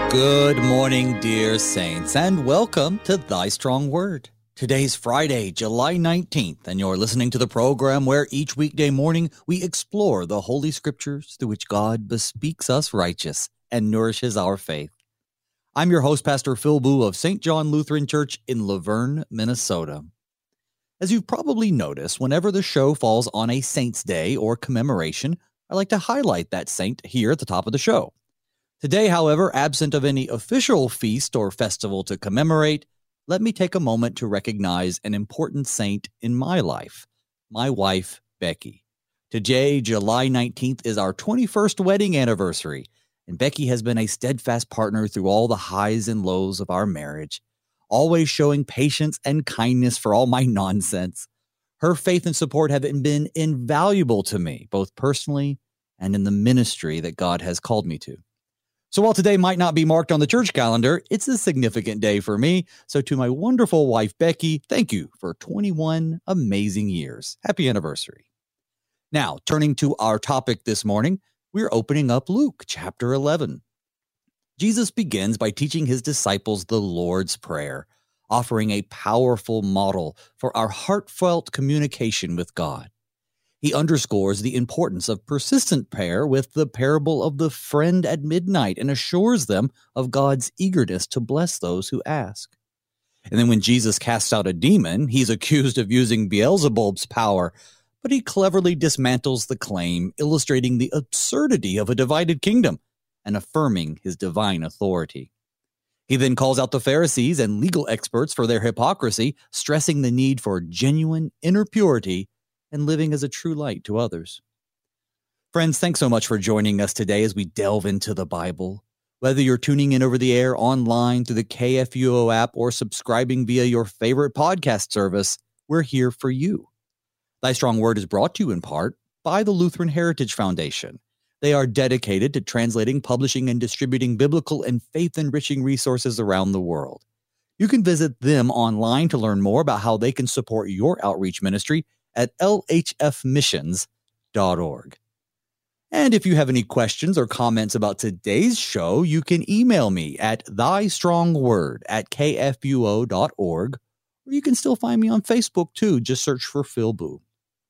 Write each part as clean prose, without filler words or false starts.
Good morning, dear saints, and welcome to Thy Strong Word. Today's Friday, July 19th, and you're listening to the program where each weekday morning we explore the Holy Scriptures through which God bespeaks us righteous and nourishes our faith. I'm your host, Pastor Phil Boo of St. John Lutheran Church in Laverne, Minnesota. As you've probably noticed, whenever the show falls on a Saint's Day or commemoration, I like to highlight that saint here at the top of the show. Today, however, absent of any official feast or festival to commemorate, let me take a moment to recognize an important saint in my life, my wife, Becky. Today, July 19th, is our 21st wedding anniversary, and Becky has been a steadfast partner through all the highs and lows of our marriage, always showing patience and kindness for all my nonsense. Her faith and support have been invaluable to me, both personally and in the ministry that God has called me to. So while today might not be marked on the church calendar, it's a significant day for me. So to my wonderful wife, Becky, thank you for 21 amazing years. Happy anniversary. Now, turning to our topic this morning, we're opening up Luke chapter 11. Jesus begins by teaching his disciples the Lord's Prayer, offering a powerful model for our heartfelt communication with God. He underscores the importance of persistent prayer with the parable of the friend at midnight and assures them of God's eagerness to bless those who ask. And then when Jesus casts out a demon, he's accused of using Beelzebub's power, but he cleverly dismantles the claim, illustrating the absurdity of a divided kingdom and affirming his divine authority. He then calls out the Pharisees and legal experts for their hypocrisy, stressing the need for genuine inner purity and living as a true light to others. Friends, thanks so much for joining us today as we delve into the Bible. Whether you're tuning in over the air, online, through the KFUO app, or subscribing via your favorite podcast service, we're here for you. Thy Strong Word is brought to you in part by the Lutheran Heritage Foundation. They are dedicated to translating, publishing, and distributing biblical and faith-enriching resources around the world. You can visit them online to learn more about how they can support your outreach ministry at lhfmissions.org. And if you have any questions or comments about today's show, you can email me at thystrongword@kfuo.org, or you can still find me on Facebook too. Just search for Phil Boo.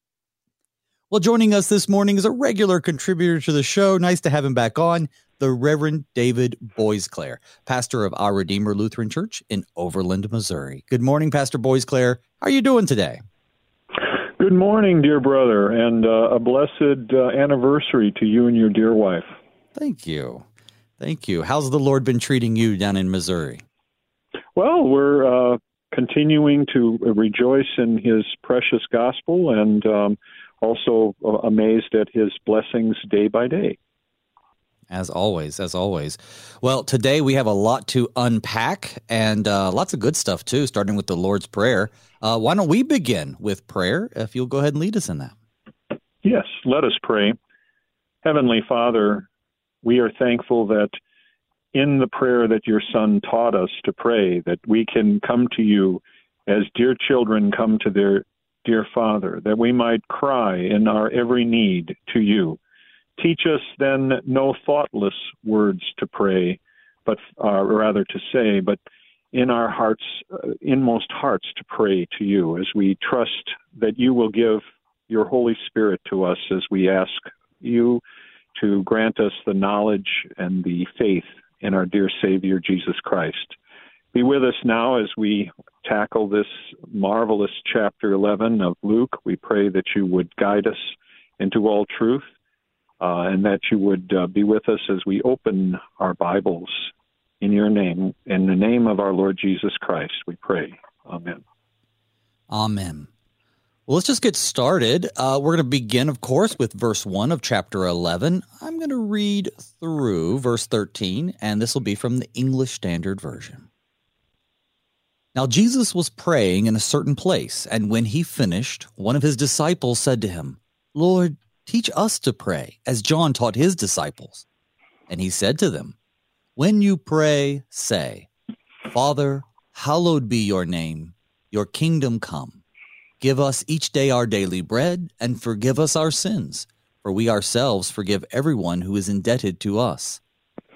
Well, joining us this morning is a regular contributor to the show. Nice to have him back on, the Reverend David Boisclair, pastor of Our Redeemer Lutheran Church in Overland, Missouri. Good morning, Pastor Boisclair. How are you doing today? Good morning, dear brother, and a blessed anniversary to you and your dear wife. Thank you. Thank you. How's the Lord been treating you down in Missouri? Well, we're continuing to rejoice in his precious gospel and also amazed at his blessings day by day. As always, as always. Well, today we have a lot to unpack and lots of good stuff, too, starting with the Lord's Prayer. Why don't we begin with prayer, if you'll go ahead and lead us in that? Yes, let us pray. Heavenly Father, we are thankful that in the prayer that your Son taught us to pray, that we can come to you as dear children come to their dear Father, that we might cry in our every need to you. Teach us then no thoughtless words to pray, but rather to say, but in our hearts, inmost hearts to pray to you as we trust that you will give your Holy Spirit to us as we ask you to grant us the knowledge and the faith in our dear Savior, Jesus Christ. Be with us now as we tackle this marvelous chapter 11 of Luke. We pray that you would guide us into all truth. And that you would be with us as we open our Bibles in your name. In the name of our Lord Jesus Christ, we pray. Amen. Amen. Well, let's just get started. We're going to begin, of course, with verse 1 of chapter 11. I'm going to read through verse 13, and this will be from the English Standard Version. Now Jesus was praying in a certain place, and when he finished, one of his disciples said to him, "Lord, teach us to pray, as John taught his disciples." And he said to them, "When you pray, say, 'Father, hallowed be your name, your kingdom come. Give us each day our daily bread, and forgive us our sins, for we ourselves forgive everyone who is indebted to us.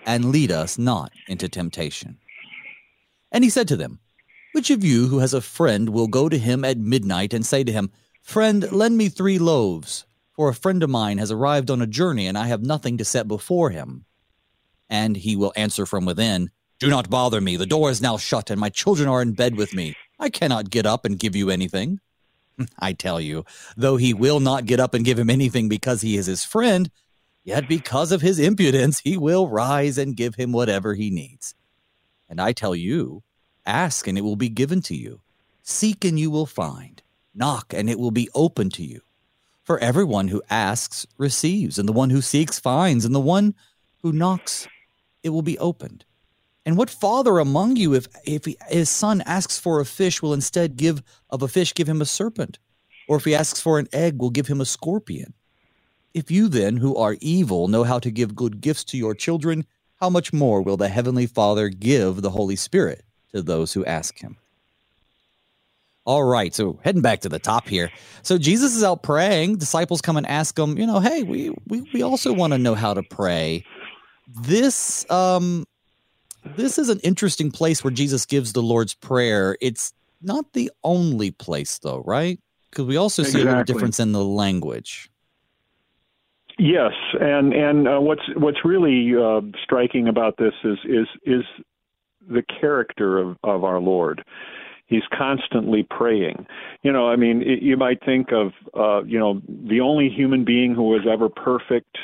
and lead us not into temptation." And he said to them, "Which of you who has a friend will go to him at midnight and say to him, 'Friend, lend me 3 loaves, for a friend of mine has arrived on a journey, and I have nothing to set before him?' And he will answer from within, 'Do not bother me. The door is now shut, and my children are in bed with me. I cannot get up and give you anything.' I tell you, though he will not get up and give him anything because he is his friend, yet because of his impudence he will rise and give him whatever he needs. And I tell you, ask and it will be given to you. Seek and you will find. Knock and it will be open to you. For everyone who asks receives, and the one who seeks finds, and the one who knocks it will be opened. And what father among you, if his son asks for a fish, will instead give him a serpent? Or if he asks for an egg, will give him a scorpion? If you then, who are evil, know how to give good gifts to your children, how much more will the Heavenly Father give the Holy Spirit to those who ask him?" All right, so heading back to the top here. So Jesus is out praying. Disciples come and ask him, hey, we also want to know how to pray. This is an interesting place where Jesus gives the Lord's Prayer. It's not the only place, though, right? Because we also see a little difference in the language. Yes, and what's really striking about this is the character of our Lord. He's constantly praying. You might think of the only human being who was ever perfect.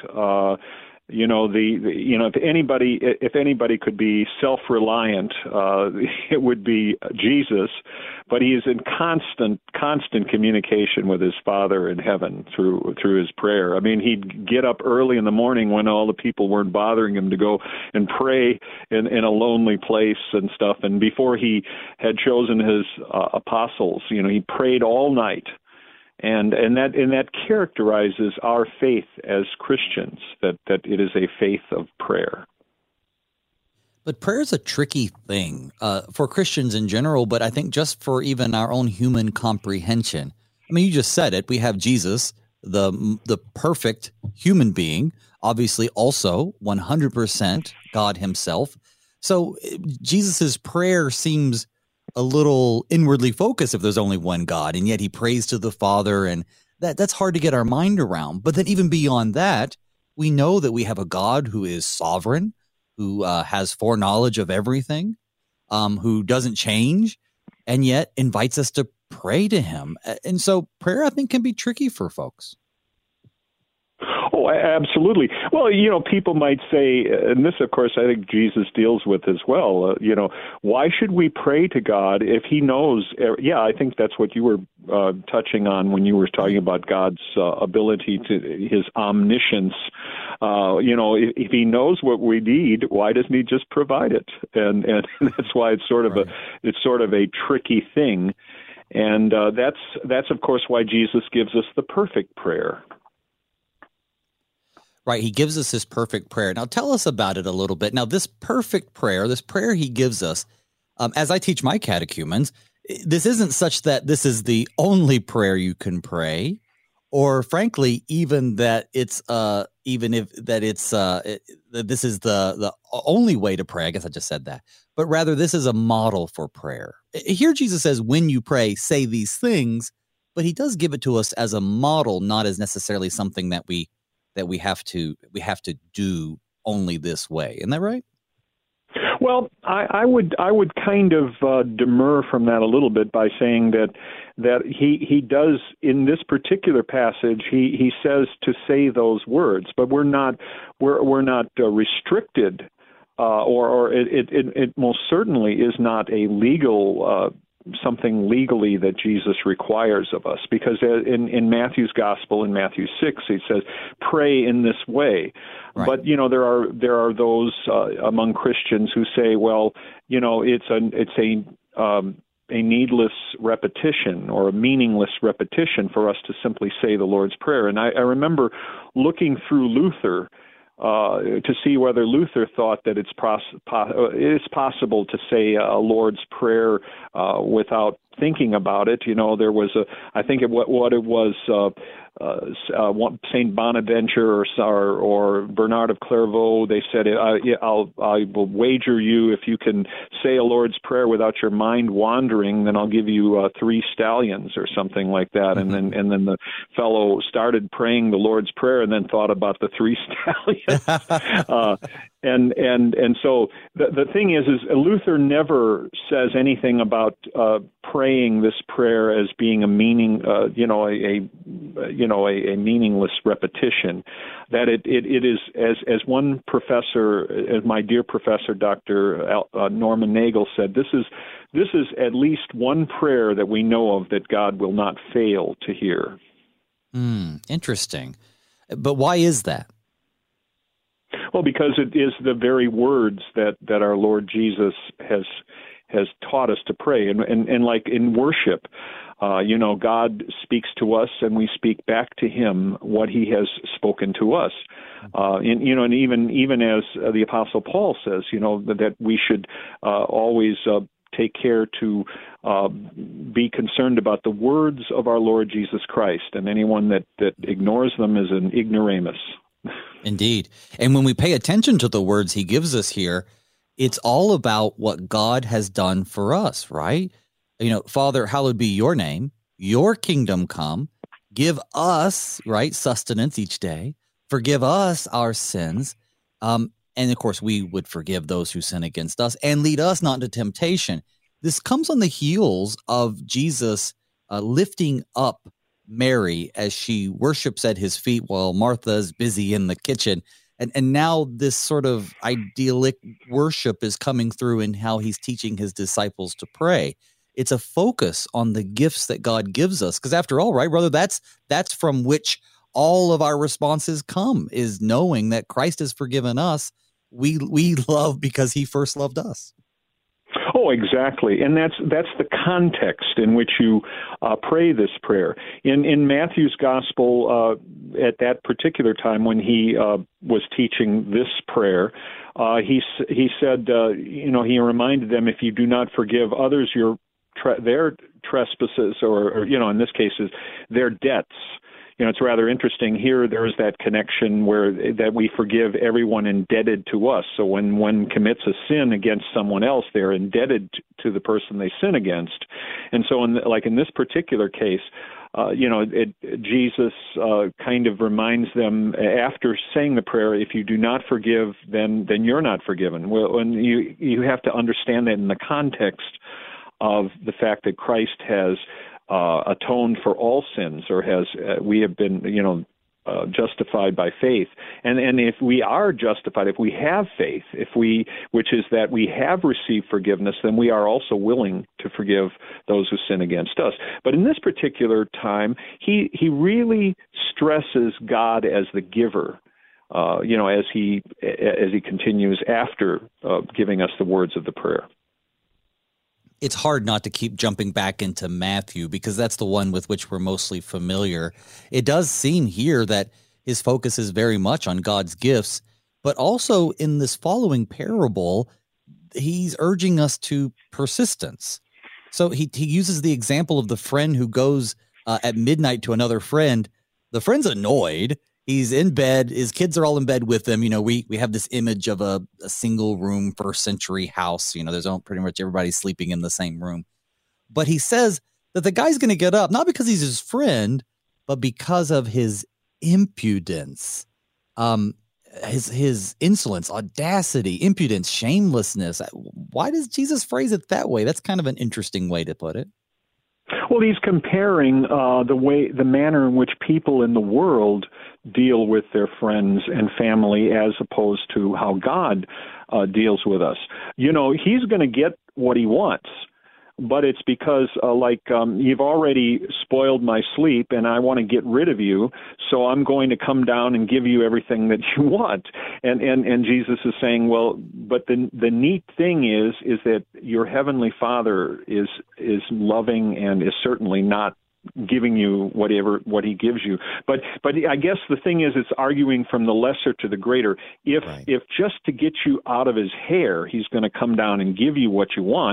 If anybody could be self-reliant, it would be Jesus. But he is in constant communication with his Father in heaven through his prayer. I mean, he'd get up early in the morning when all the people weren't bothering him to go and pray in a lonely place and stuff. And before he had chosen his apostles, he prayed all night. And that characterizes our faith as Christians, that it is a faith of prayer. But prayer is a tricky thing for Christians in general, but I think just for even our own human comprehension. I mean, you just said it. We have Jesus, the perfect human being, obviously also 100% God himself. So Jesus's prayer seems a little inwardly focused if there's only one God, and yet he prays to the Father, and that's hard to get our mind around. But then even beyond that, we know that we have a God who is sovereign, who has foreknowledge of everything, who doesn't change, and yet invites us to pray to him. And so prayer, I think, can be tricky for folks. Oh, absolutely. Well, people might say, and this, of course, I think Jesus deals with as well, why should we pray to God if he knows? Yeah, I think that's what you were touching on when you were talking about God's ability to his omniscience. If he knows what we need, why doesn't he just provide it? And that's why it's sort of a tricky thing. And that's, of course, why Jesus gives us the perfect prayer. Right, he gives us his perfect prayer. Now, tell us about it a little bit. Now, this perfect prayer, this prayer he gives us, as I teach my catechumens, this isn't such that this is the only prayer you can pray, or frankly, even that it's this is the only way to pray. I guess I just said that, but rather this is a model for prayer. Here, Jesus says, "When you pray, say these things," but he does give it to us as a model, not as necessarily something that we have to do only this way. Isn't that right? Well, I would kind of demur from that a little bit by saying that he does in this particular passage he says to say those words, but we're not restricted, or it most certainly is not a legal something legally that Jesus requires of us, because in Matthew's gospel, in Matthew 6, he says, "Pray in this way." Right. But there are those among Christians who say, well, it's a needless repetition or a meaningless repetition for us to simply say the Lord's Prayer. And I remember looking through Luther to see whether Luther thought that it's possible to say a Lord's Prayer without thinking about it. There was I think what it was, Saint Bonaventure or Bernard of Clairvaux. They said, I will wager you if you can say a Lord's Prayer without your mind wandering, then I'll give you 3 stallions or something like that. Mm-hmm. And then the fellow started praying the Lord's Prayer and then thought about the 3 stallions. And so the thing is Luther never says anything about praying this prayer as being a meaningless repetition. That it is, as one professor, as my dear professor, Dr. Norman Nagel said, this is at least one prayer that we know of that God will not fail to hear. Interesting. But why is that? Well, because it is the very words that our Lord Jesus has taught us to pray, and like in worship, God speaks to us, and we speak back to Him what He has spoken to us. And even as the Apostle Paul says, that we should always take care to be concerned about the words of our Lord Jesus Christ, and anyone that ignores them is an ignoramus. Indeed. And when we pay attention to the words He gives us here, it's all about what God has done for us, right? Father, hallowed be your name, your kingdom come, give us, right, sustenance each day, forgive us our sins, and of course we would forgive those who sin against us, and lead us not into temptation. This comes on the heels of Jesus lifting up Mary as she worships at His feet while Martha is busy in the kitchen. And now this sort of idyllic worship is coming through in how He's teaching His disciples to pray. It's a focus on the gifts that God gives us. Because after all, right, brother, that's from which all of our responses come, is knowing that Christ has forgiven us. We love because He first loved us. Oh, exactly. And that's the context in which you pray this prayer. In Matthew's gospel, at that particular time when he was teaching this prayer, he said, he reminded them, if you do not forgive others their trespasses, or in this case, their debts. It's rather interesting here. There is that connection that we forgive everyone indebted to us. So when one commits a sin against someone else, they're indebted to the person they sin against. And so, in this particular case, Jesus kind of reminds them after saying the prayer, if you do not forgive, then you're not forgiven. Well, and you have to understand that in the context of the fact that Christ has atoned for all sins, or we have been, justified by faith. And if we are justified, if we have faith, which is that we have received forgiveness, then we are also willing to forgive those who sin against us. But in this particular time, he really stresses God as the giver, as he continues after giving us the words of the prayer. It's hard not to keep jumping back into Matthew because that's the one with which we're mostly familiar. It does seem here that his focus is very much on God's gifts, but also in this following parable, he's urging us to persistence. So he uses the example of the friend who goes at midnight to another friend. The friend's annoyed. He's in bed. His kids are all in bed with him. We have this image of a single room first century house. There's pretty much everybody sleeping in the same room. But he says that the guy's going to get up, not because he's his friend, but because of his impudence, his insolence, audacity, impudence, shamelessness. Why does Jesus phrase it that way? That's kind of an interesting way to put it. Well, he's comparing the manner in which people in the world deal with their friends and family as opposed to how God deals with us. He's going to get what he wants, but it's because you've already spoiled my sleep and I want to get rid of you, so I'm going to come down and give you everything that you want. And Jesus is saying, well, but the neat thing is that your heavenly Father is loving and is certainly not giving you what he gives you. But I guess the thing is, it's arguing from the lesser to the greater. If just to get you out of his hair, he's going to come down and give you what you want,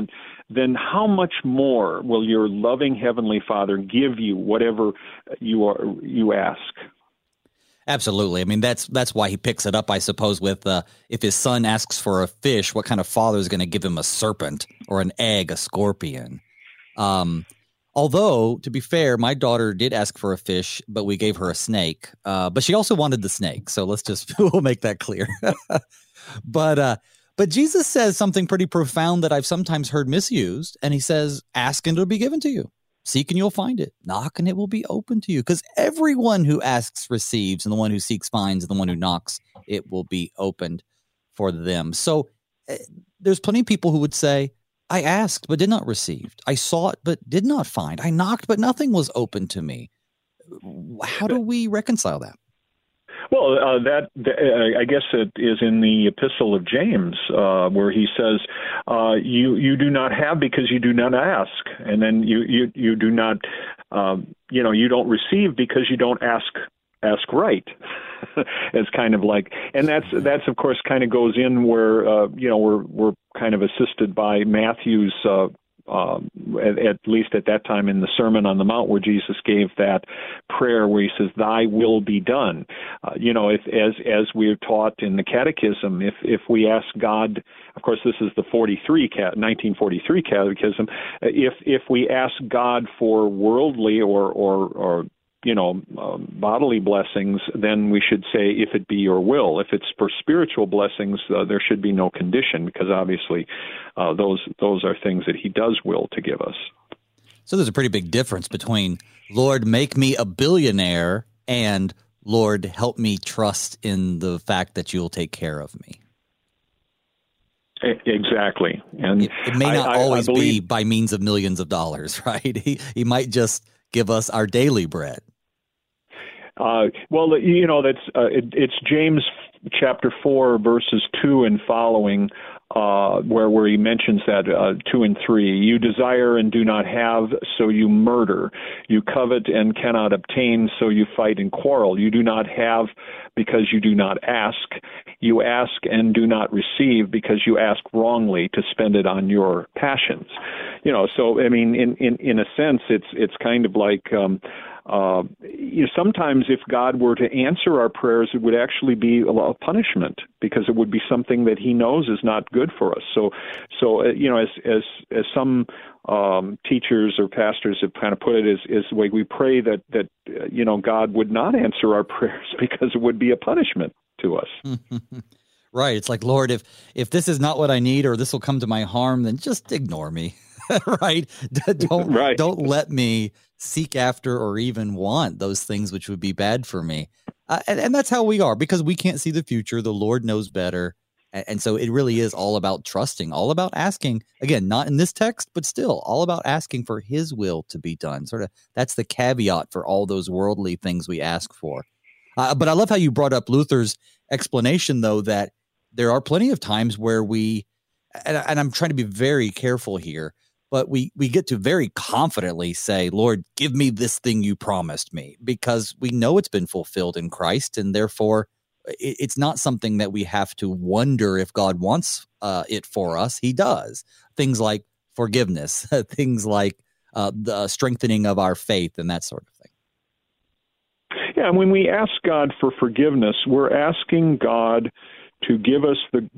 then how much more will your loving Heavenly Father give you whatever you ask? Absolutely. I mean, that's why he picks it up, I suppose, with if his son asks for a fish, what kind of father is going to give him a serpent or an egg, a scorpion? Although, to be fair, my daughter did ask for a fish, but we gave her a snake. But she also wanted the snake. So we'll make that clear. But Jesus says something pretty profound that I've sometimes heard misused. And he says, ask and it'll be given to you. Seek and you'll find it. Knock and it will be open to you. Because everyone who asks receives, and the one who seeks finds, and the one who knocks, it will be opened for them. So there's plenty of people who would say, I asked but did not receive. I sought but did not find. I knocked but nothing was open to me. How do we reconcile that? Well, I guess it is in the Epistle of James, where he says, "You do not have because you do not ask," and then you do not, you don't receive because you don't ask right. It's kind of like, and that's of course kind of goes in where we're kind of assisted by Matthew's. At least at that time in the Sermon on the Mount, where Jesus gave that prayer where he says, "Thy will be done." As we're taught in the Catechism, if we ask God, of course this is the 1943 Catechism, if we ask God for worldly or bodily blessings, then we should say, if it be your will. If it's for spiritual blessings, there should be no condition, because obviously those are things that he does will to give us. So there's a pretty big difference between, Lord, make me a billionaire, and Lord, help me trust in the fact that you'll take care of me. Exactly. And it may not always be by means of millions of dollars, right? He might just give us our daily bread. It's James chapter 4, verses 2 and following, where he mentions that 2 and 3. You desire and do not have, so you murder. You covet and cannot obtain, so you fight and quarrel. You do not have because you do not ask. You ask and do not receive because you ask wrongly to spend it on your passions. So I mean, in a sense, it's kind of like. Sometimes if God were to answer our prayers, it would actually be a punishment, because it would be something that he knows is not good for us. So as some teachers or pastors have kind of put it, is the way we pray that God would not answer our prayers because it would be a punishment to us. Right. It's like, Lord, if this is not what I need, or this will come to my harm, then just ignore me. Right. Don't let me seek after or even want those things which would be bad for me. And that's how we are, because we can't see the future. The Lord knows better. And so it really is all about trusting, all about asking, again, not in this text, but still all about asking for his will to be done. Sort of, that's the caveat for all those worldly things we ask for. But I love how you brought up Luther's explanation, though, that there are plenty of times where and I'm trying to be very careful here, but we get to very confidently say, Lord, give me this thing you promised me, because we know it's been fulfilled in Christ, and therefore it's not something that we have to wonder if God wants it for us. He does. Things like forgiveness, things like the strengthening of our faith and that sort of thing. Yeah, and when we ask God for forgiveness, we're asking God to give us the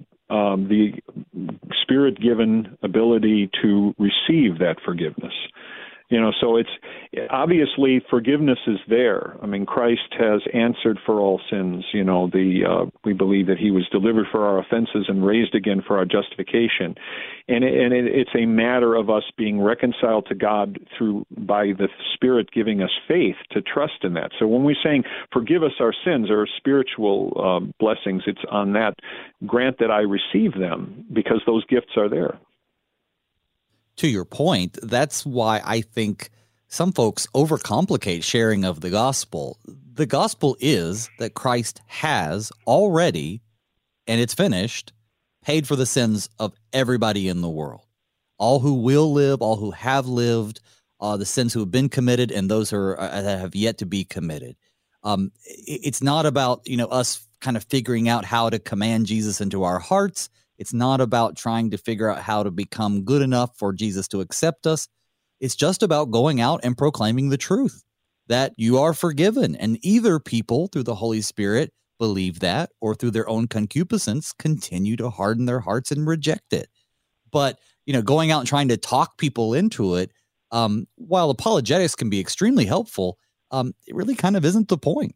Spirit-given ability to receive that forgiveness. So it's obviously forgiveness is there. I mean, Christ has answered for all sins. We believe that he was delivered for our offenses and raised again for our justification. And it's a matter of us being reconciled to God by the Spirit giving us faith to trust in that. So when we're saying forgive us our sins or spiritual blessings, it's on that grant that I receive them, because those gifts are there. To your point, that's why I think some folks overcomplicate sharing of the gospel. The gospel is that Christ has already, and it's finished, paid for the sins of everybody in the world. All who will live, all who have lived, the sins who have been committed, and those that have yet to be committed. It's not about us kind of figuring out how to command Jesus into our hearts. It's not about trying to figure out how to become good enough for Jesus to accept us. It's just about going out and proclaiming the truth that you are forgiven. And either people through the Holy Spirit believe that, or through their own concupiscence continue to harden their hearts and reject it. But, going out and trying to talk people into it, while apologetics can be extremely helpful, it really kind of isn't the point.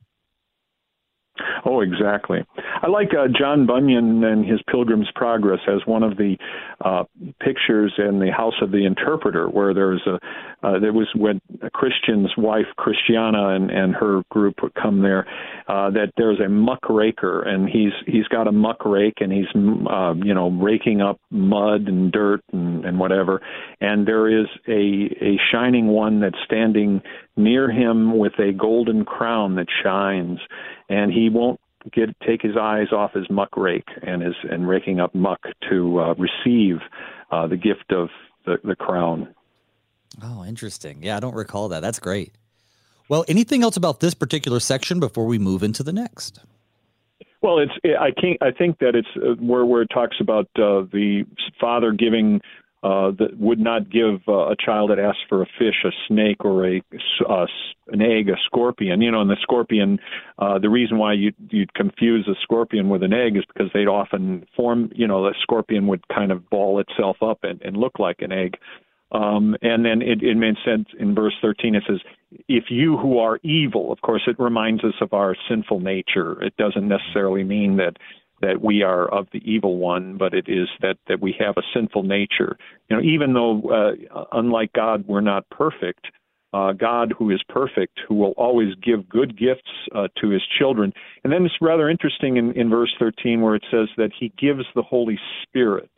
Oh, exactly. I like John Bunyan and his Pilgrim's Progress as one of the pictures in the House of the Interpreter, where there was when a Christian's wife, Christiana, and her group would come there, that there's a muckraker, and he's got a muck rake, and he's raking up mud and dirt and whatever, and there is a shining one that's standing near him with a golden crown that shines, and he won't take his eyes off his muck rake and raking up muck to receive the gift of the crown. Oh, interesting. Yeah, I don't recall that. That's great. Well, anything else about this particular section before we move into the next? Well, I think that it's where it talks about the father giving that would not give a child that asks for a fish, a snake, or an egg, a scorpion. And the scorpion, the reason why you'd confuse a scorpion with an egg is because they'd often form, the scorpion would kind of ball itself up and look like an egg. And then it made sense in verse 13. It says, if you who are evil, of course, it reminds us of our sinful nature. It doesn't necessarily mean that we are of the evil one, but it is that we have a sinful nature. Even though, unlike God, we're not perfect, God, who is perfect, who will always give good gifts to his children. And then it's rather interesting in verse 13 where it says that he gives the Holy Spirit.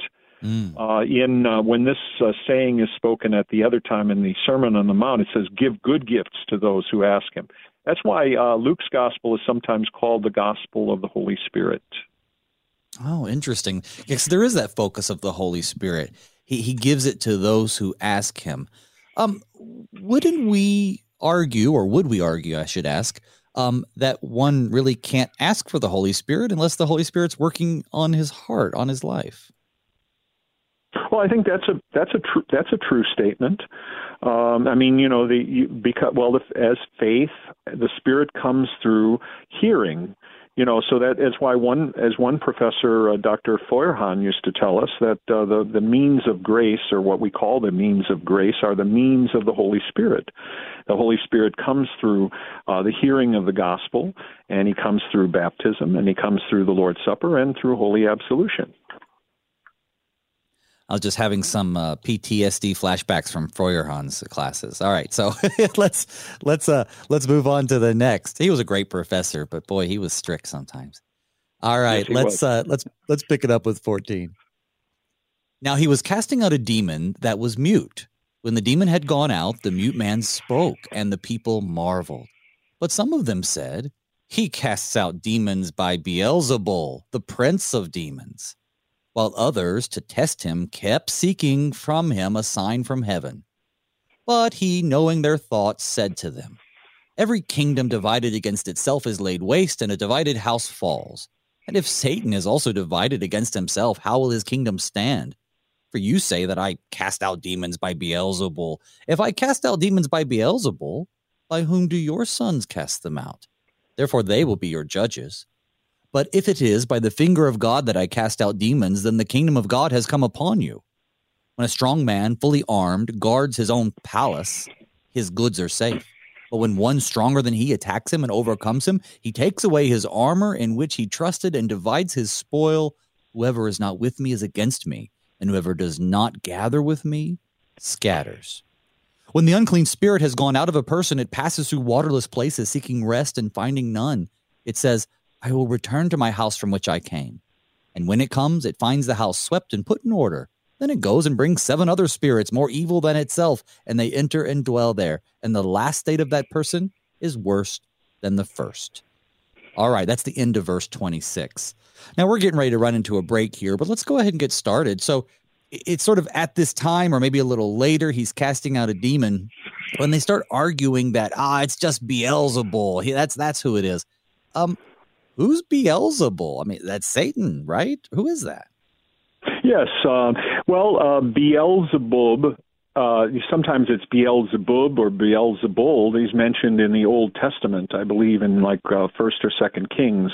When this saying is spoken at the other time in the Sermon on the Mount, it says, give good gifts to those who ask him. That's why Luke's gospel is sometimes called the gospel of the Holy Spirit. Oh, interesting. Yes, there is that focus of the Holy Spirit. He gives it to those who ask him. Wouldn't we argue, or would we argue, I should ask, that one really can't ask for the Holy Spirit unless the Holy Spirit's working on his heart, on his life? Well, I think that's a true statement. As faith, the Spirit comes through hearing. So that is why one professor, Dr. Feuerhahn, used to tell us that the means of grace, or what we call the means of grace, are the means of the Holy Spirit. The Holy Spirit comes through the hearing of the gospel, and he comes through baptism, and he comes through the Lord's Supper, and through holy absolution. I was just having some PTSD flashbacks from Feuerhahn's classes. All right, so let's move on to the next. He was a great professor, but boy, he was strict sometimes. All right, let's pick it up with 14. Now he was casting out a demon that was mute. When the demon had gone out, the mute man spoke, and the people marveled. But some of them said, "He casts out demons by Beelzebul, the prince of demons." While others, to test him, kept seeking from him a sign from heaven. But he, knowing their thoughts, said to them, "Every kingdom divided against itself is laid waste, and a divided house falls. And if Satan is also divided against himself, how will his kingdom stand? For you say that I cast out demons by Beelzebul. If I cast out demons by Beelzebul, by whom do your sons cast them out? Therefore they will be your judges. But if it is by the finger of God that I cast out demons, then the kingdom of God has come upon you. When a strong man, fully armed, guards his own palace, his goods are safe. But when one stronger than he attacks him and overcomes him, he takes away his armor in which he trusted and divides his spoil. Whoever is not with me is against me, and whoever does not gather with me scatters. When the unclean spirit has gone out of a person, it passes through waterless places, seeking rest and finding none. It says, I will return to my house from which I came. And when it comes, it finds the house swept and put in order. Then it goes and brings 7 other spirits more evil than itself, and they enter and dwell there. And the last state of that person is worse than the first. All right, that's the end of verse 26. Now we're getting ready to run into a break here, but let's go ahead and get started. So it's sort of at this time, or maybe a little later, he's casting out a demon. When they start arguing that, it's just Beelzebul. That's who it is. Who's Beelzebul? I mean, that's Satan, right? Who is that? Yes. Beelzebub. Sometimes it's Beelzebub or Beelzebul. He's mentioned in the Old Testament, I believe, in First or Second Kings.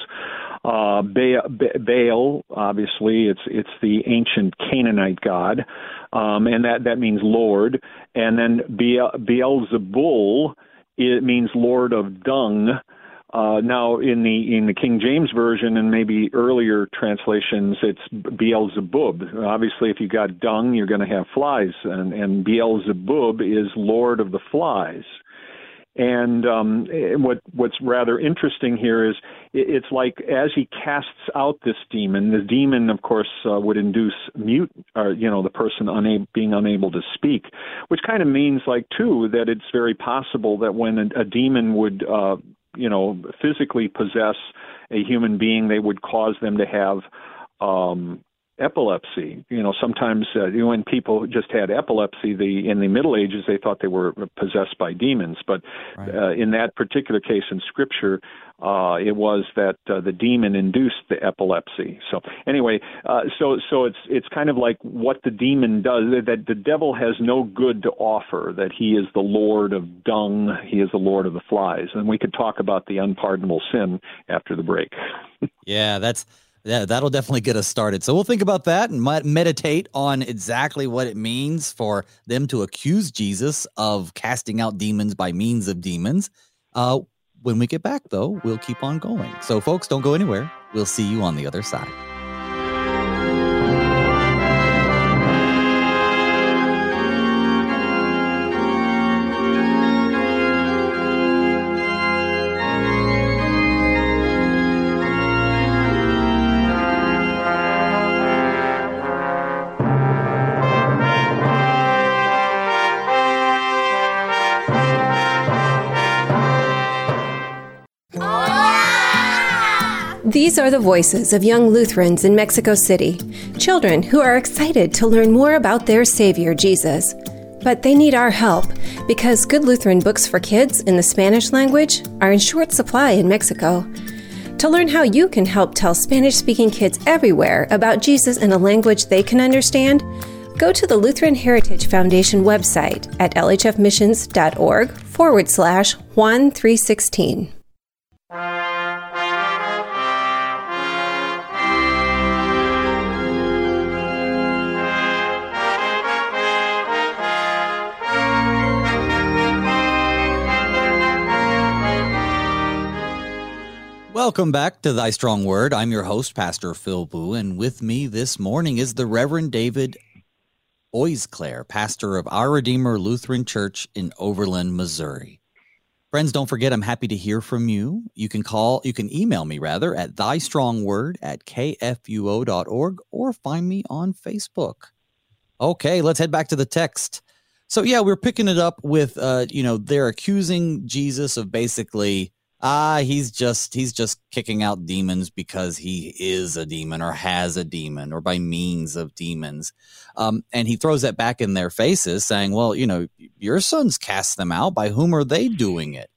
Baal, obviously, it's the ancient Canaanite god, and that means Lord. And then Beelzebul, it means Lord of Dung. Now, in the King James Version and maybe earlier translations, it's Beelzebub. Obviously, if you got dung, you're going to have flies, and Beelzebub is Lord of the Flies. And what's rather interesting here is it's like as he casts out this demon, the demon, of course, would induce the person being unable to speak, which kind of means too that it's very possible that when a demon would physically possess a human being, they would cause them to have epilepsy. Sometimes when people just had epilepsy, in the Middle Ages, they thought they were possessed by demons. But right. In that particular case in Scripture, it was that the demon induced the epilepsy. So anyway, so it's kind of like what the demon does, that the devil has no good to offer, that he is the Lord of dung, he is the Lord of the flies. And we could talk about the unpardonable sin after the break. Yeah, that'll definitely get us started. So we'll think about that and meditate on exactly what it means for them to accuse Jesus of casting out demons by means of demons. When we get back, though, we'll keep on going. So, folks, don't go anywhere. We'll see you on the other side. These are the voices of young Lutherans in Mexico City, children who are excited to learn more about their Savior, Jesus. But they need our help because good Lutheran books for kids in the Spanish language are in short supply in Mexico. To learn how you can help tell Spanish-speaking kids everywhere about Jesus in a language they can understand, go to the Lutheran Heritage Foundation website at lhfmissions.org/Juan 316. Welcome back to Thy Strong Word. I'm your host, Pastor Phil Boo, and with me this morning is the Reverend David Oisclair, pastor of Our Redeemer Lutheran Church in Overland, Missouri. Friends, don't forget, I'm happy to hear from you. You can email me at thystrongword@kfuo.org or find me on Facebook. Okay, let's head back to the text. So yeah, we're picking it up with, they're accusing Jesus of basically, he's just kicking out demons because he is a demon or has a demon or by means of demons. And he throws that back in their faces saying, well, your sons cast them out. By whom are they doing it?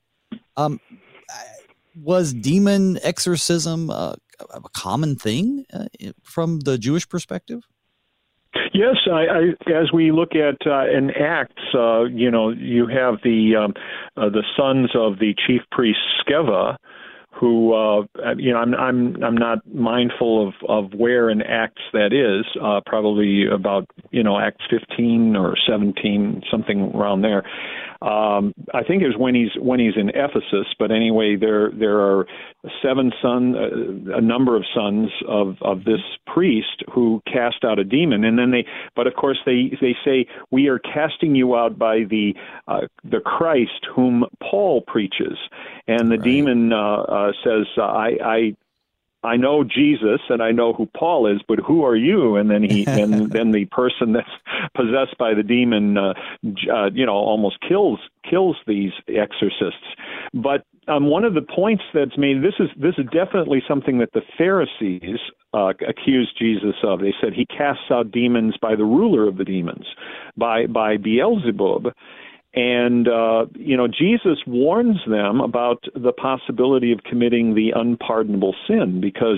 Was demon exorcism a common thing from the Jewish perspective? Yes, as we look at in Acts, you have the sons of the chief priest Sceva, who I'm not mindful of where in Acts that is. Probably about Acts 15 or 17, something around there. I think it was when he's in Ephesus. But anyway, there are seven sons, a number of sons of this priest who cast out a demon, and then but of course they say, we are casting you out by the Christ whom Paul preaches, and the demon says, I know Jesus and I know who Paul is, but who are you? And then then the person that's possessed by the demon, almost kills these exorcists. But one of the points that's made, this is definitely something that the Pharisees accused Jesus of. They said he casts out demons by the ruler of the demons, by Beelzebub. And, Jesus warns them about the possibility of committing the unpardonable sin because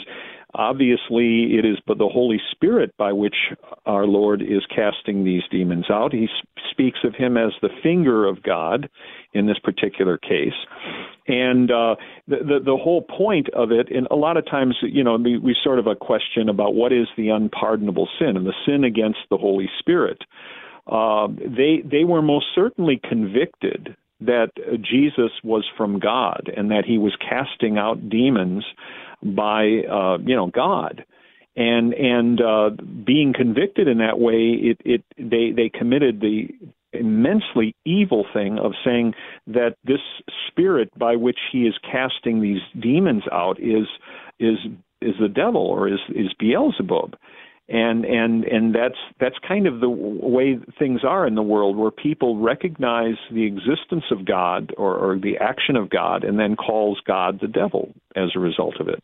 obviously, it is but the Holy Spirit by which our Lord is casting these demons out. He speaks of him as the finger of God in this particular case. And the whole point of it, and a lot of times, we sort of a question about what is the unpardonable sin and the sin against the Holy Spirit. They were most certainly convicted that Jesus was from God and that he was casting out demons by God, and being convicted in that way, they committed the immensely evil thing of saying that this spirit by which he is casting these demons out is the devil, or is Beelzebub. And that's kind of the way things are in the world, where people recognize the existence of God or the action of God and then calls God the devil as a result of it.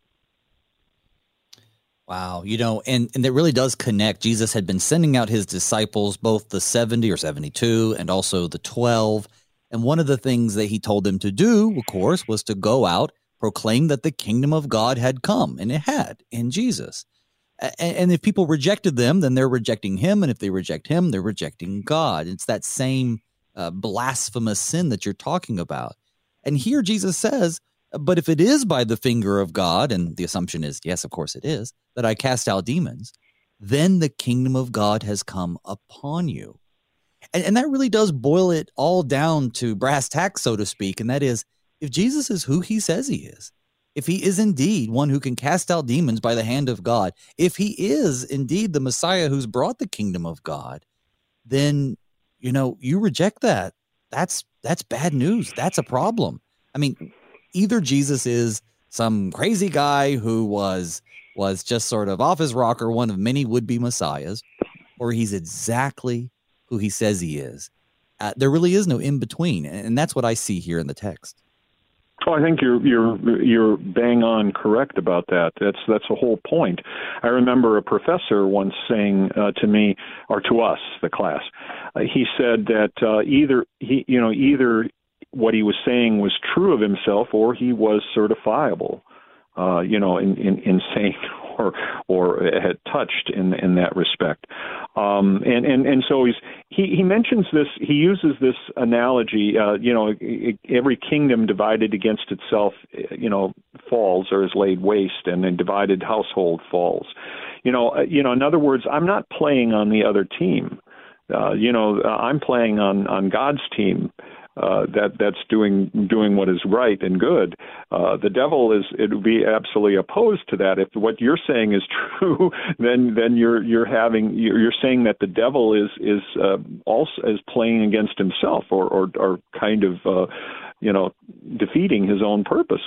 Wow. And that really does connect. Jesus had been sending out his disciples, both the 70 or 72 and also the 12. And one of the things that he told them to do, of course, was to go out, proclaim that the kingdom of God had come, and it had in Jesus. And if people rejected them, then they're rejecting him. And if they reject him, they're rejecting God. It's that same blasphemous sin that you're talking about. And here Jesus says, but if it is by the finger of God, and the assumption is, yes, of course it is, that I cast out demons, then the kingdom of God has come upon you. And that really does boil it all down to brass tacks, so to speak. And that is, if Jesus is who he says he is, if he is indeed one who can cast out demons by the hand of God, if he is indeed the Messiah who's brought the kingdom of God, then, you reject that. That's bad news. That's a problem. I mean, either Jesus is some crazy guy who was just sort of off his rocker, one of many would-be messiahs, or he's exactly who he says he is. There really is no in-between, and that's what I see here in the text. Oh, I think you're bang on correct about that. That's the whole point. I remember a professor once saying to me, or to us, the class, he said that either what he was saying was true of himself, or he was certifiable, in saying or had touched in that respect. And so he mentions this. He uses this analogy. Every kingdom divided against itself, falls or is laid waste, and a divided household falls. In other words, I'm not playing on the other team. I'm playing on God's team. That's doing what is right and good. The devil it would be absolutely opposed to that. If what you're saying is true, then you're saying that the devil is also is playing against himself, or kind of defeating his own purpose.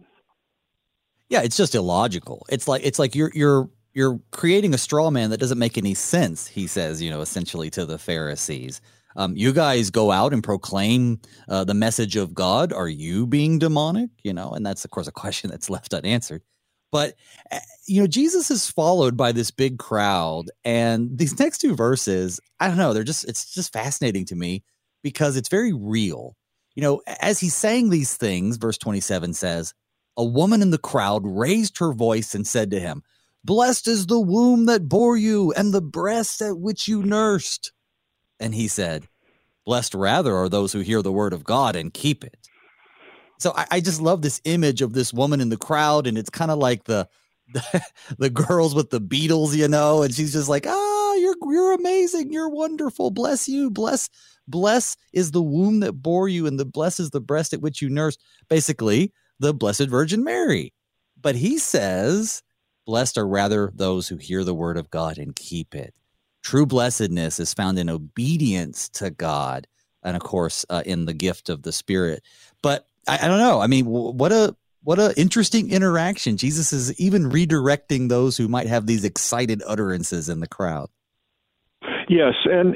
Yeah, it's just illogical. It's like you're creating a straw man that doesn't make any sense. He says, essentially to the Pharisees. You guys go out and proclaim the message of God. Are you being demonic? And that's, of course, a question that's left unanswered. But, Jesus is followed by this big crowd. And these next two verses, I don't know, it's just fascinating to me because it's very real. As he's saying these things, verse 27 says, a woman in the crowd raised her voice and said to him, "Blessed is the womb that bore you and the breast at which you nursed." And he said, "Blessed rather are those who hear the word of God and keep it." So I just love this image of this woman in the crowd, and it's kind of like the girls with the Beatles, and she's just like, you're amazing, you're wonderful, bless you, bless is the womb that bore you, and the bless is the breast at which you nursed. Basically, the Blessed Virgin Mary. But he says, blessed are rather those who hear the word of God and keep it. True blessedness is found in obedience to God and, of course, in the gift of the Spirit. But I don't know. I mean, what a interesting interaction. Jesus is even redirecting those who might have these excited utterances in the crowd. Yes, and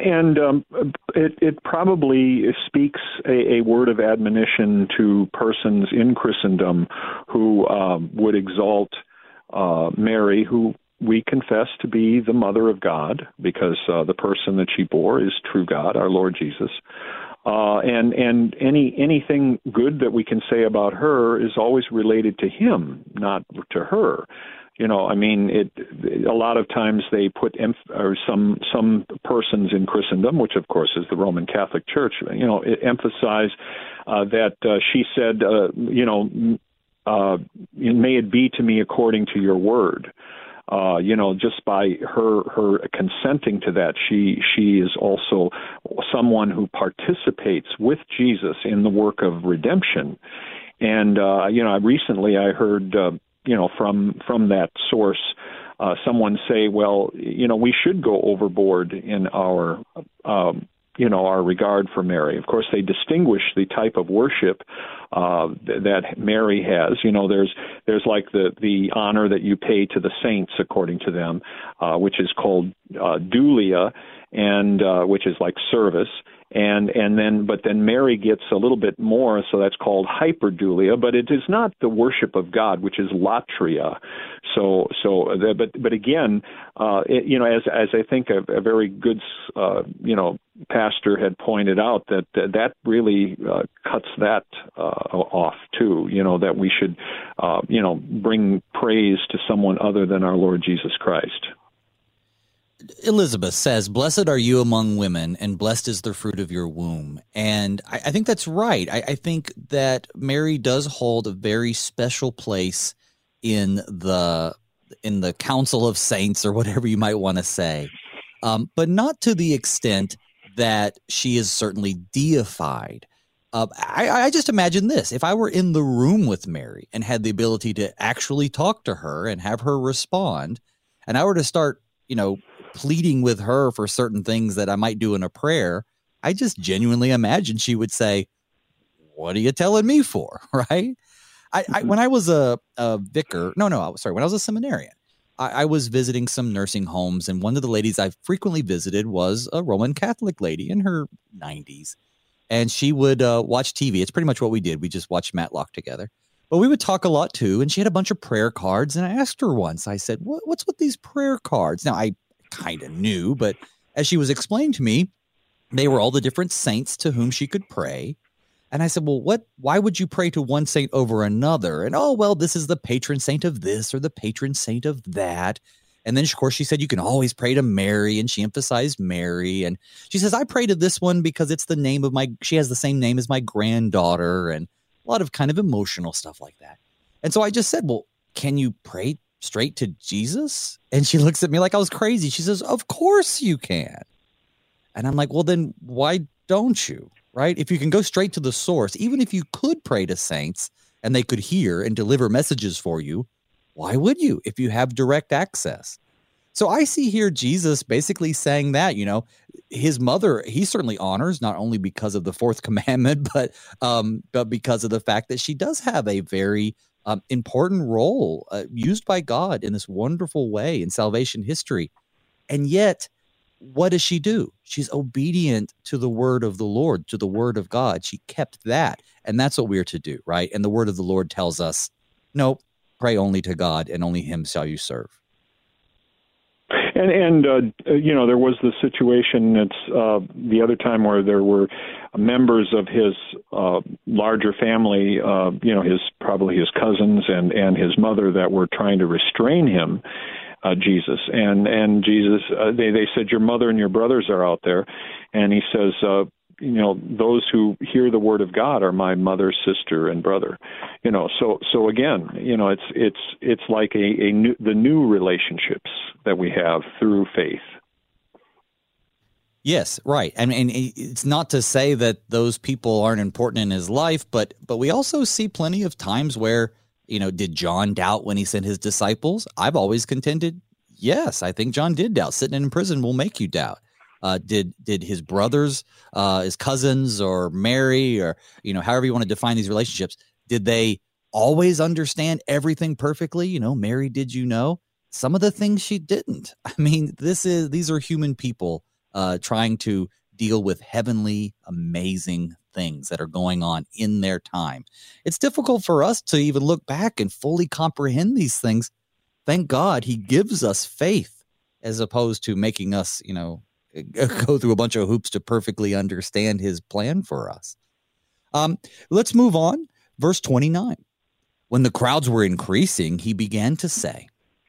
it probably speaks a word of admonition to persons in Christendom who would exalt Mary, who we confess to be the Mother of God, because the person that she bore is true God, our Lord Jesus. And anything good that we can say about her is always related to him, not to her. I mean, a lot of times they put some persons in Christendom, which of course is the Roman Catholic Church, emphasize that she said, may it be to me according to your word. Just by her consenting to that, she is also someone who participates with Jesus in the work of redemption. And recently I heard from that source someone say, well, we should go overboard in our our regard for Mary. Of course, they distinguish the type of worship that Mary has. There's like the honor that you pay to the saints, according to them, which is called dulia, and which is like service. But then Mary gets a little bit more, so that's called hyperdulia. But it is not the worship of God, which is latria. But again, as I think a very good pastor had pointed out, that really cuts that off too. That we should bring praise to someone other than our Lord Jesus Christ. Elizabeth says, "Blessed are you among women, and blessed is the fruit of your womb." And I think that's right. I think that Mary does hold a very special place in the council of saints, or whatever you might want to say, but not to the extent that she is certainly deified. I just imagine this. If I were in the room with Mary and had the ability to actually talk to her and have her respond, and I were to start, pleading with her for certain things that I might do in a prayer, I just genuinely imagine she would say, "What are you telling me for?" Right? When I was a vicar, when I was a seminarian, I was visiting some nursing homes, and one of the ladies I frequently visited was a Roman Catholic lady in her 90s, and she would watch TV. It's pretty much what we did. We just watched Matlock together. But we would talk a lot too, and she had a bunch of prayer cards, and I asked her once, I said, what's with these prayer cards? Now, I kind of knew, but as she was explaining to me, they were all the different saints to whom she could pray. And I said, well, why would you pray to one saint over another? And, this is the patron saint of this or the patron saint of that. And then, of course, she said, you can always pray to Mary, and she emphasized Mary. And she says, I pray to this one because it's the name of she has the same name as my granddaughter, and a lot of kind of emotional stuff like that. And so I just said, well, can you pray straight to Jesus? And she looks at me like I was crazy. She says, of course you can. And I'm like, well, then why don't you? Right? If you can go straight to the source, even if you could pray to saints and they could hear and deliver messages for you, why would you if you have direct access? So I see here Jesus basically saying that, his mother, he certainly honors, not only because of the fourth commandment, but because of the fact that she does have a very important role used by God in this wonderful way in salvation history. And yet, what does she do? She's obedient to the word of the Lord, to the word of God. She kept that. And that's what we're to do, right? And the word of the Lord tells us, no, pray only to God, and only him shall you serve. And there was the situation the other time where there were members of his larger family, his cousins and his mother, that were trying to restrain him, Jesus. And Jesus, they said, your mother and your brothers are out there. And he says, those who hear the word of God are my mother, sister, and brother. So again, it's like the new relationships that we have through faith. Yes, right. And it's not to say that those people aren't important in his life, but we also see plenty of times where, did John doubt when he sent his disciples? I've always contended, yes, I think John did doubt. Sitting in prison will make you doubt. Did his brothers, his cousins, or Mary, or however you want to define these relationships, did they always understand everything perfectly? Mary, did you know some of the things she didn't? I mean, these are human people trying to deal with heavenly, amazing things that are going on in their time. It's difficult for us to even look back and fully comprehend these things. Thank God he gives us faith as opposed to making us, go through a bunch of hoops to perfectly understand his plan for us. Let's move on. Verse 29. When the crowds were increasing, he began to say,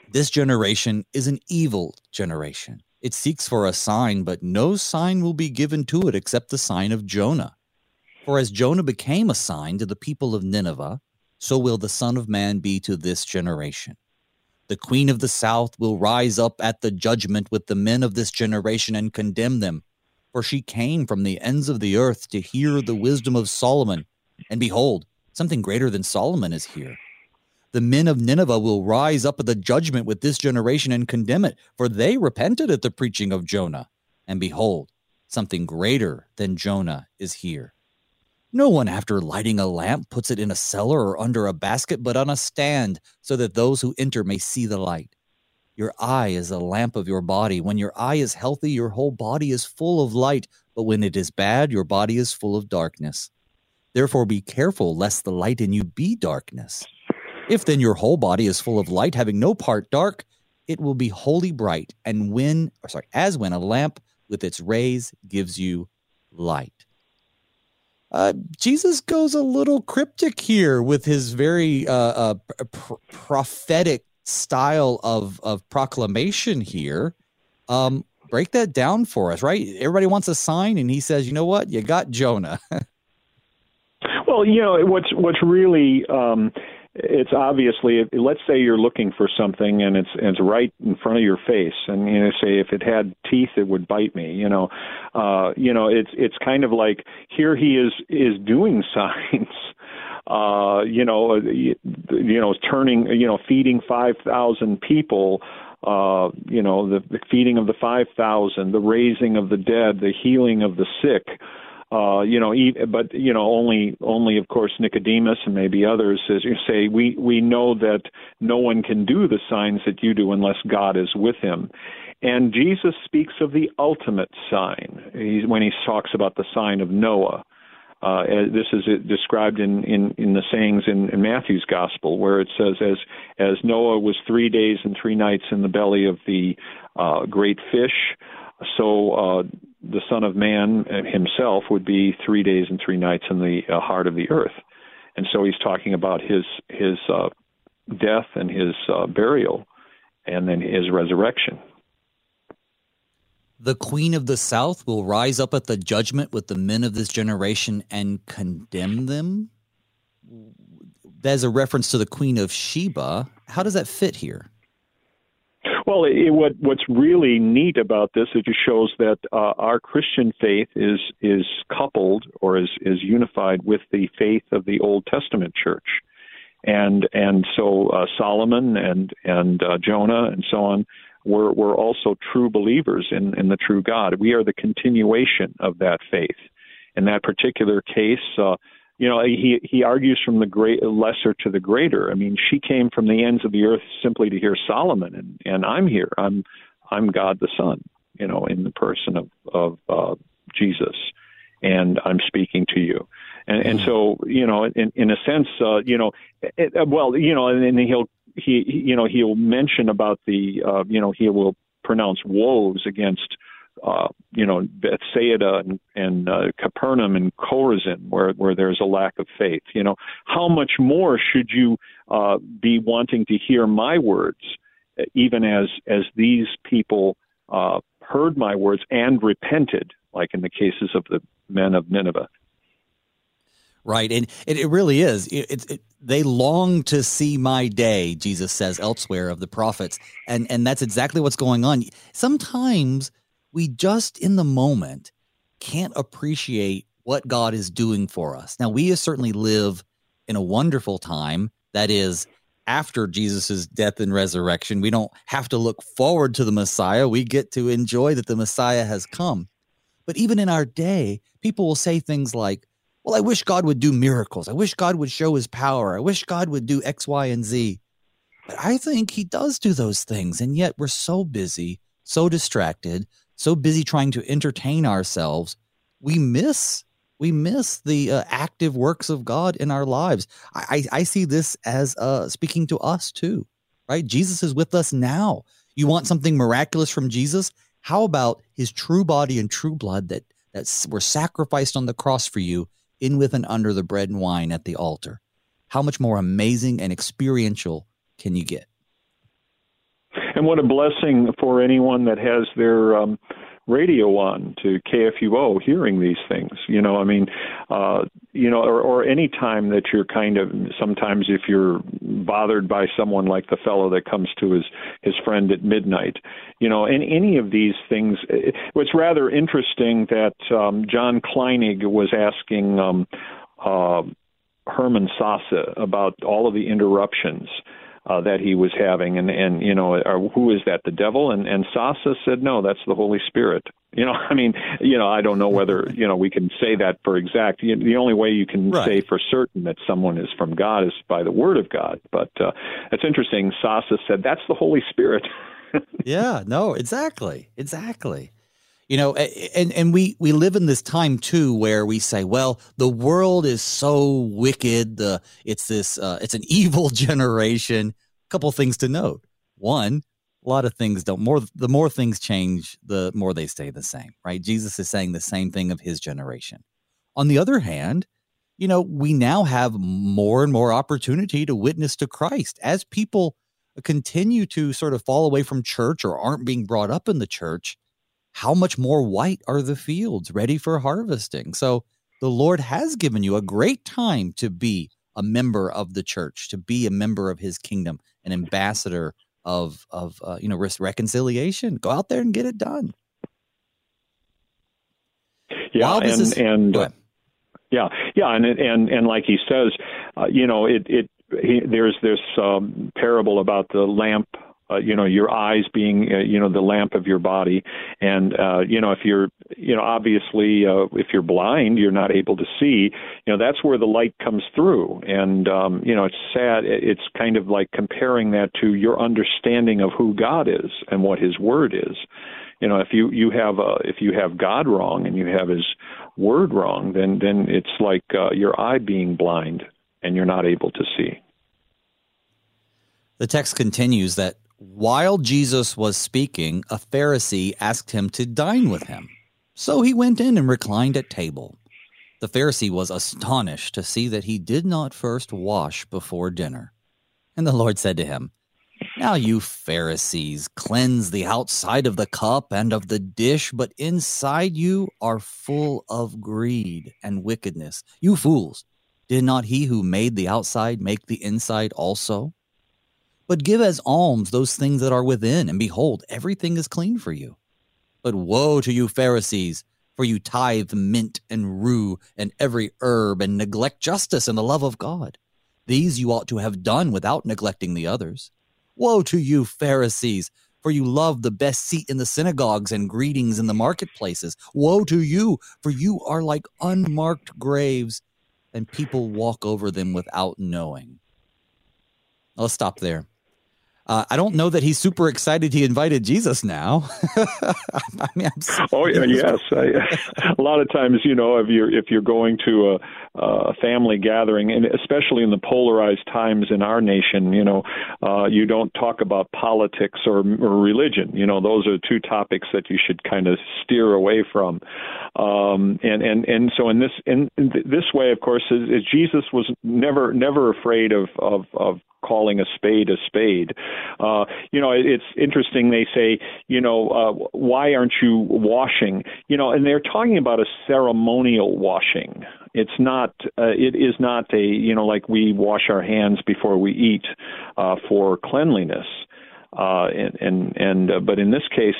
This generation is an evil generation. It seeks for a sign, but no sign will be given to it except the sign of Jonah. For as Jonah became a sign to the people of Nineveh, so will the Son of Man be to this generation. The queen of the south will rise up at the judgment with the men of this generation and condemn them. For she came from the ends of the earth to hear the wisdom of Solomon. And behold, something greater than Solomon is here. The men of Nineveh will rise up at the judgment with this generation and condemn it, for they repented at the preaching of Jonah. And behold, something greater than Jonah is here. No one, after lighting a lamp, puts it in a cellar or under a basket, but on a stand, so that those who enter may see the light. Your eye is a lamp of your body. When your eye is healthy, your whole body is full of light, but when it is bad, your body is full of darkness. Therefore be careful, lest the light in you be darkness. If then your whole body is full of light, having no part dark, it will be wholly bright, and as when a lamp with its rays gives you light. Jesus goes a little cryptic here with his very prophetic style of proclamation here. Break that down for us, right? Everybody wants a sign, and he says, you know what? You got Jonah. Well, what's really it's obviously, let's say you're looking for something and it's right in front of your face, and say if it had teeth it would bite me. It's kind of like here he is doing signs. Turning, feeding 5,000 people. The feeding of the 5,000, the raising of the dead, the healing of the sick. Only of course Nicodemus and maybe others, as you say, we know that no one can do the signs that you do unless God is with him. And Jesus speaks of the ultimate sign when he talks about the sign of Noah. This is described in the sayings in Matthew's gospel, where it says, as Noah was 3 days and 3 nights in the belly of the great fish, so the Son of Man himself would be 3 days and 3 nights in the heart of the earth. And so he's talking about his death and his burial, and then his resurrection. The queen of the south will rise up at the judgment with the men of this generation and condemn them. There's a reference to the Queen of Sheba. How does that fit here? Well, what's really neat about this is it shows that our Christian faith is coupled or is unified with the faith of the Old Testament church, and so Solomon and Jonah and so on were also true believers in the true God. We are the continuation of that faith. In that particular case, he argues from the lesser to the greater. I mean, she came from the ends of the earth simply to hear Solomon, and I'm here. I'm God the Son, in the person of Jesus, and I'm speaking to you. And so, in a sense, and he'll mention about he will pronounce woes against Bethsaida and Capernaum and Chorazin, where there's a lack of faith. How much more should you be wanting to hear my words, even as these people heard my words and repented, like in the cases of the men of Nineveh. Right, and it really is. They long to see my day, Jesus says elsewhere of the prophets, and that's exactly what's going on. Sometimes we just in the moment can't appreciate what God is doing for us. Now, we certainly live in a wonderful time that is after Jesus' death and resurrection. We don't have to look forward to the Messiah. We get to enjoy that the Messiah has come. But even in our day, people will say things like, well, I wish God would do miracles. I wish God would show his power. I wish God would do X, Y, and Z. But I think he does do those things. And yet we're so busy, so distracted, so busy trying to entertain ourselves. We miss the active works of God in our lives. I see this as speaking to us too, right? Jesus is with us now. You want something miraculous from Jesus? How about his true body and true blood that were sacrificed on the cross for you, in with and under the bread and wine at the altar? How much more amazing and experiential can you get? And what a blessing for anyone that has their radio on to KFUO hearing these things, or any time that you're sometimes if you're bothered by someone like the fellow that comes to his friend at midnight, and any of these things. It's rather interesting that John Kleinig was asking Herman Sasse about all of the interruptions that he was having, and who is that, the devil? And Sasse said, no, that's the Holy Spirit. I don't know whether, we can say that for exact. The only way you can say for certain that someone is from God is by the Word of God. But it's interesting. Sasse said, that's the Holy Spirit. Yeah, no, exactly. And we live in this time too where we say, well, the world is so wicked. It's an evil generation. A couple things to note. One, a lot of things the more things change, the more they stay the same, right? Jesus is saying the same thing of his generation. On the other hand, we now have more and more opportunity to witness to Christ as people continue to sort of fall away from church or aren't being brought up in the church. How much more white are the fields ready for harvesting? So the Lord has given you a great time to be a member of the church, to be a member of his kingdom, an ambassador of reconciliation. Go out there and get it done. Yeah, and like he says, there's this parable about the lamp. Your eyes being, the lamp of your body. And, if you're, obviously, if you're blind, you're not able to see, that's where the light comes through. And, it's sad. It's kind of like comparing that to your understanding of who God is and what his word is. If you have God wrong and you have his word wrong, then it's like your eye being blind and you're not able to see. The text continues that while Jesus was speaking, a Pharisee asked him to dine with him. So he went in and reclined at table. The Pharisee was astonished to see that he did not first wash before dinner. And the Lord said to him, now you Pharisees cleanse the outside of the cup and of the dish, but inside you are full of greed and wickedness. You fools, did not he who made the outside make the inside also? But give as alms those things that are within, and behold, everything is clean for you. But woe to you, Pharisees, for you tithe mint and rue and every herb, and neglect justice and the love of God. These you ought to have done without neglecting the others. Woe to you, Pharisees, for you love the best seat in the synagogues and greetings in the marketplaces. Woe to you, for you are like unmarked graves, and people walk over them without knowing. Let's stop there. I don't know that he's super excited he invited Jesus now. Yes. A lot of times, if you're going to a family gathering, and especially in the polarized times in our nation, you don't talk about politics or religion. Those are two topics that you should kind of steer away from. And so in this way, of course, is Jesus was never afraid of calling a spade a spade. It's interesting. They say, why aren't you washing? And they're talking about a ceremonial washing. It is not like we wash our hands before we eat for cleanliness. But in this case,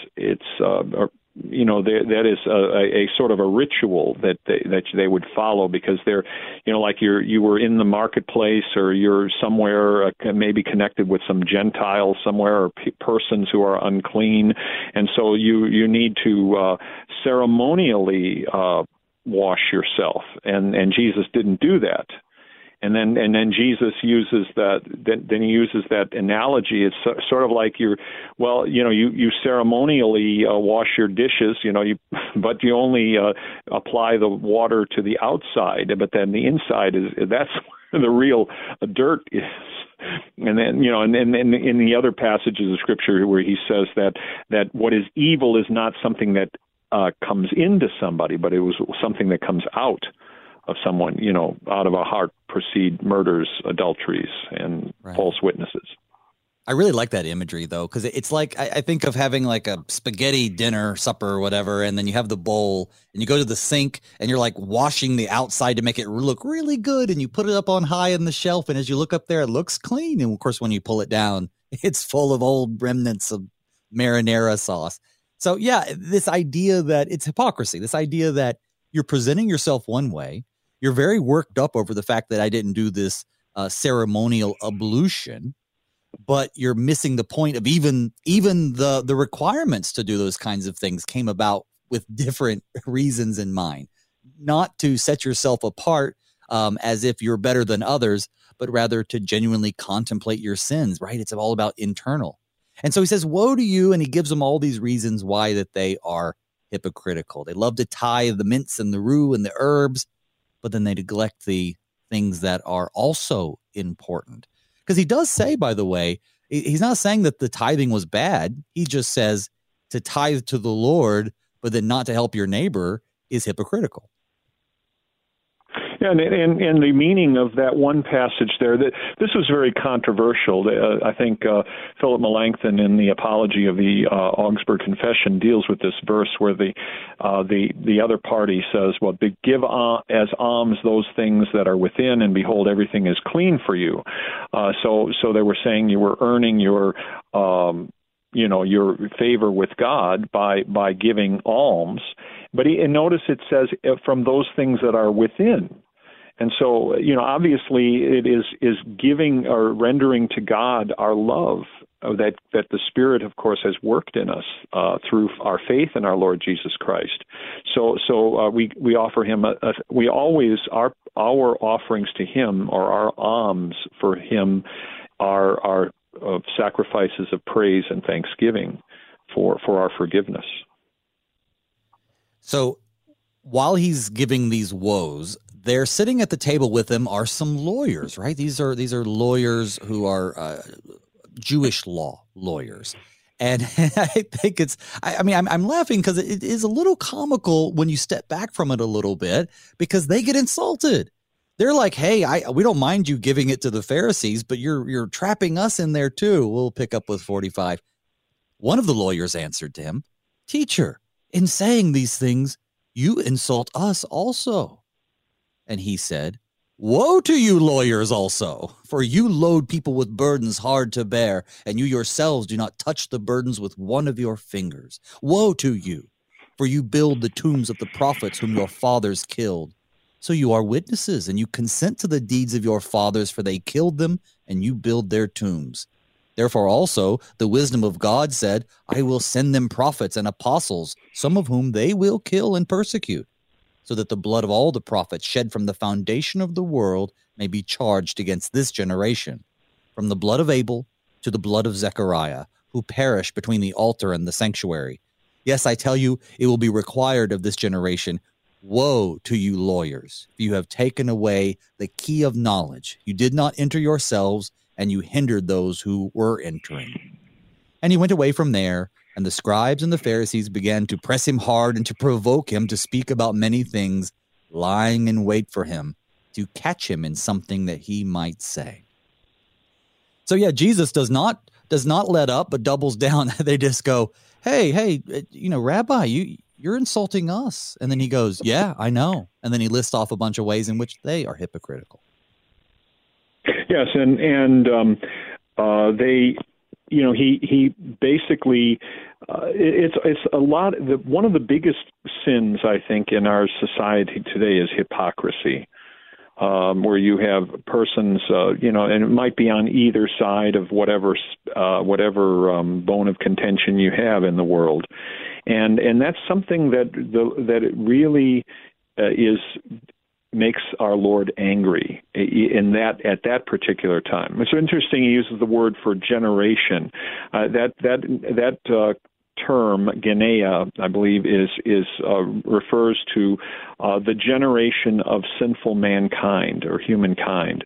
that is a sort of a ritual that they would follow, because they're, like you were in the marketplace, or you're somewhere maybe connected with some Gentiles somewhere, or persons who are unclean, and so you need to ceremonially wash yourself, and Jesus didn't do that. And then Jesus uses that. Then he uses that analogy. It's sort of like you ceremonially wash your dishes, but you only apply the water to the outside, but then the inside that's where the real dirt is. And then and in the other passages of Scripture where he says that what is evil is not something that comes into somebody, but it was something that comes out of someone, out of a heart proceed murders, adulteries, and false witnesses. I really like that imagery, though, because it's like I think of having like a spaghetti dinner, supper, or whatever, and then you have the bowl, and you go to the sink, and you're like washing the outside to make it look really good, and you put it up on high in the shelf, and as you look up there, it looks clean, and of course, when you pull it down, it's full of old remnants of marinara sauce. So, yeah, this idea that it's hypocrisy, this idea that you're presenting yourself one way, you're very worked up over the fact that I didn't do this ceremonial ablution, but you're missing the point of even the requirements to do those kinds of things came about with different reasons in mind, not to set yourself apart as if you're better than others, but rather to genuinely contemplate your sins, right? It's all about internal. And so he says, woe to you, and he gives them all these reasons why that they are hypocritical. They love to tithe the mints and the rue and the herbs, but then they neglect the things that are also important. Because he does say, by the way, he's not saying that the tithing was bad. He just says to tithe to the Lord, but then not to help your neighbor is hypocritical. Yeah, and the meaning of that one passage there, that this was very controversial. I think Philip Melanchthon in the Apology of the Augsburg Confession deals with this verse where the other party says, well, give as alms those things that are within, and behold, everything is clean for you. So they were saying you were earning your favor with God by giving alms. But notice it says from those things that are within. And so, obviously it is giving or rendering to God our love that the Spirit, of course, has worked in us through our faith in our Lord Jesus Christ. So we offer Him. We always our offerings to Him, or our alms for Him, are sacrifices of praise and thanksgiving for our forgiveness. So while he's giving these woes, they're sitting at the table with him are some lawyers, right? These are lawyers who are Jewish law lawyers. And I think I'm laughing because it is a little comical when you step back from it a little bit, because they get insulted. They're like, hey, we don't mind you giving it to the Pharisees, but you're trapping us in there too. We'll pick up with 45. One of the lawyers answered to him, Teacher, in saying these things, you insult us also. And he said, Woe to you, lawyers also, for you load people with burdens hard to bear, and you yourselves do not touch the burdens with one of your fingers. Woe to you, for you build the tombs of the prophets whom your fathers killed. So you are witnesses, and you consent to the deeds of your fathers, for they killed them, and you build their tombs. Therefore also the wisdom of God said, I will send them prophets and apostles, some of whom they will kill and persecute, so that the blood of all the prophets shed from the foundation of the world may be charged against this generation, from the blood of Abel to the blood of Zechariah, who perished between the altar and the sanctuary. Yes, I tell you, it will be required of this generation. Woe to you, lawyers, for you have taken away the key of knowledge. You did not enter yourselves, and you hindered those who were entering. And he went away from there, and the scribes and the Pharisees began to press him hard and to provoke him to speak about many things, lying in wait for him, to catch him in something that he might say. So yeah, Jesus does not let up, but doubles down. They just go, hey, Rabbi, you're insulting us. And then he goes, yeah, I know. And then he lists off a bunch of ways in which they are hypocritical. Yes, and they, he basically, it's a lot. One of the biggest sins, I think, in our society today is hypocrisy, where you have persons, and it might be on either side of whatever bone of contention you have in the world, and that's something that it really makes our Lord angry at that particular time. It's interesting. He uses the word for generation. That term, Genea, I believe, refers to the generation of sinful mankind or humankind.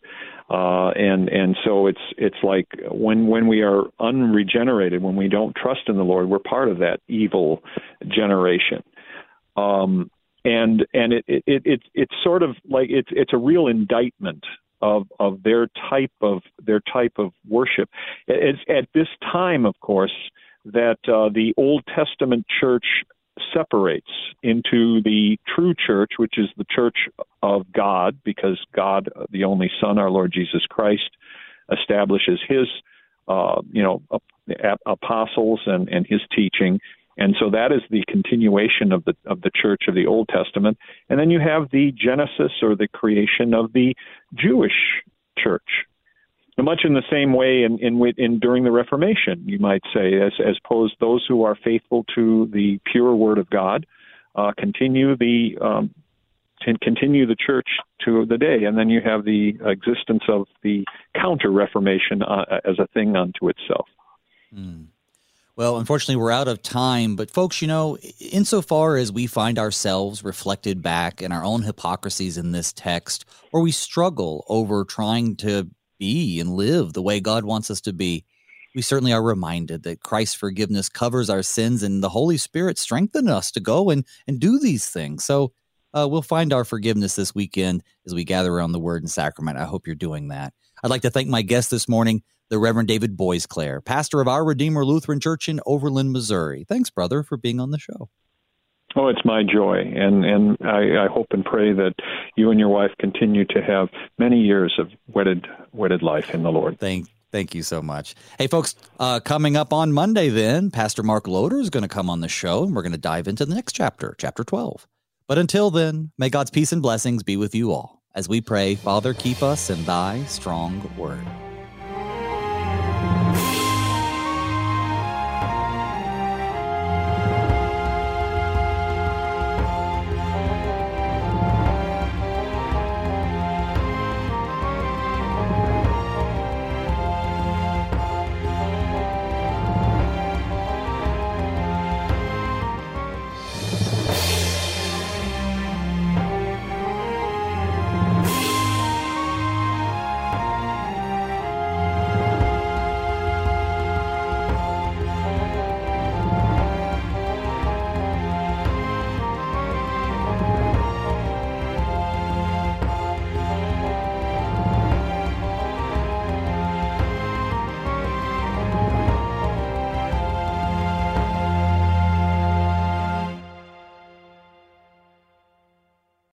And so it's like when we are unregenerated, when we don't trust in the Lord, we're part of that evil generation. And it's sort of like it's a real indictment of their type of worship. It's at this time, of course, that the Old Testament church separates into the true church, which is the church of God, because God, the only Son, our Lord Jesus Christ, establishes his apostles and his teaching. And so that is the continuation of the church of the Old Testament. And then you have the genesis, or the creation of the Jewish church. Much in the same way in during the Reformation, you might say, as opposed those who are faithful to the pure Word of God continue the church to the day, and then you have the existence of the Counter-Reformation as a thing unto itself. Well, unfortunately, we're out of time, but folks, insofar as we find ourselves reflected back in our own hypocrisies in this text, or we struggle over trying to be and live the way God wants us to be, we certainly are reminded that Christ's forgiveness covers our sins, and the Holy Spirit strengthened us to go and do these things. So we'll find our forgiveness this weekend as we gather around the Word and Sacrament. I hope you're doing that. I'd like to thank my guest this morning, the Reverend David Boisclair, pastor of Our Redeemer Lutheran Church in Overland, Missouri. Thanks, brother, for being on the show. Oh, it's my joy, and I hope and pray that you and your wife continue to have many years of wedded life in the Lord. Thank you so much. Hey, folks, coming up on Monday then, Pastor Mark Loader is going to come on the show, and we're going to dive into the next chapter, chapter 12. But until then, may God's peace and blessings be with you all. As we pray, Father, keep us in thy strong word.